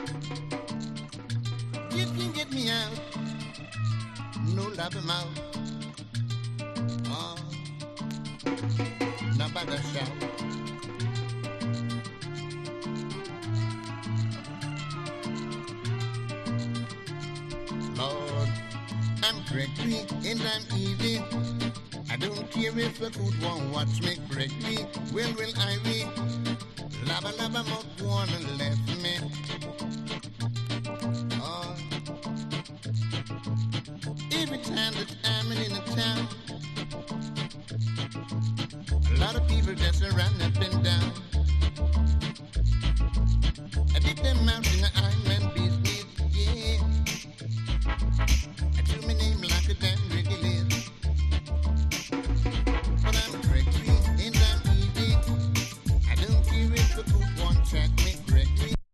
You can get me out. No love him out. Oh, nobody shout. Lord, I'm cracky and I'm easy. I don't care if a food won't watch me break me. Well, I be lava lava mouth wanna left me. Oh, every time that I'm in a town, a lot of people just run up and down. I did them out in the